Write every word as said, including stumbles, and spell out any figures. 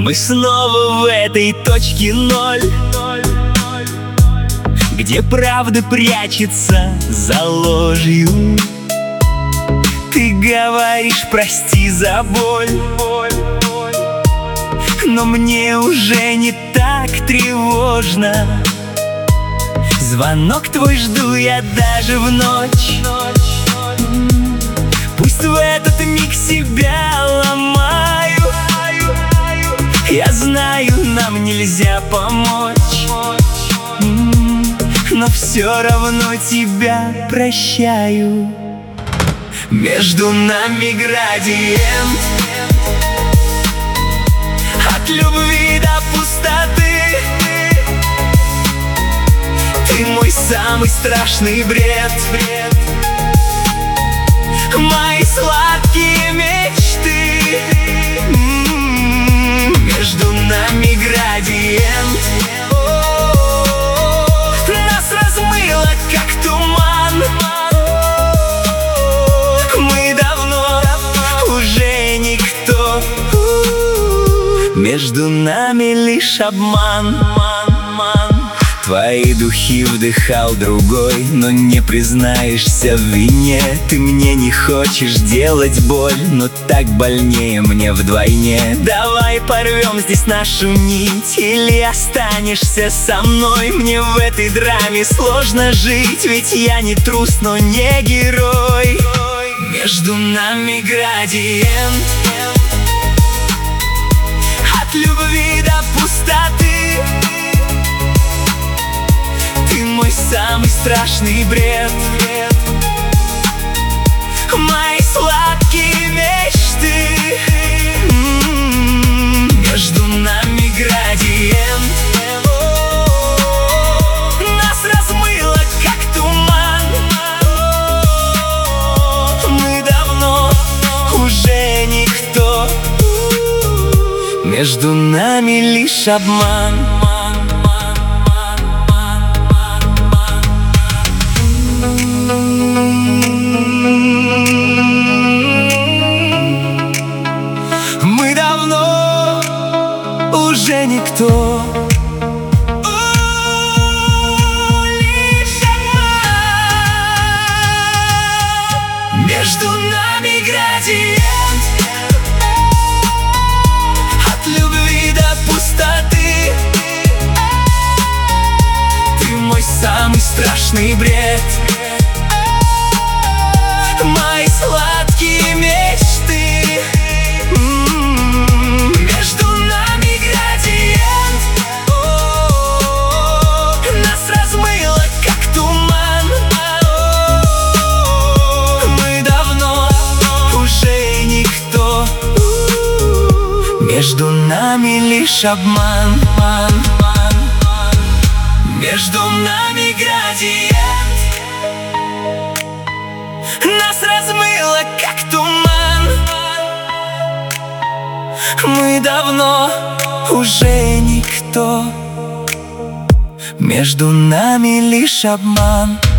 Мы снова в этой точке ноль, где правда прячется за ложью. Ты говоришь прости за боль, но мне уже не так тревожно. Звонок твой жду я даже в ночь. Пусть в этот миг себя ломаю. Я знаю, нам нельзя помочь, но все равно тебя прощаю. Между нами градиент, от любви до пустоты. Ты мой самый страшный бред, мои сладкие мечты. М-м-м. Между нами градиент, нас размыло, как туман. Мы давно уже никто. Между нами лишь обман. Твои духи вдыхал другой, но не признаешься в вине. Ты мне не хочешь делать боль, но так больнее мне вдвойне. Давай порвем здесь нашу нить, или останешься со мной. Мне в этой драме сложно жить, ведь я не трус, но не герой. Между нами градиент, от любви до пустоты. Ты мой самый страшный бред, мои сладкие мечты. М-м-м. Между нами градиент, нас размыло, как туман. Мы давно уже никто. Между нами лишь обман. Мы давно уже никто. Между нами градиент, от любви до пустоты. Ты мой самый страшный бред, мои сладкие мечты. М-м-м. Между нами градиент, о-о-о. Нас размыло, как туман. Мы давно уже никто. Между нами лишь обман. Между нами градиент, нас размыло, как туман. Мы давно уже никто. Между нами лишь обман.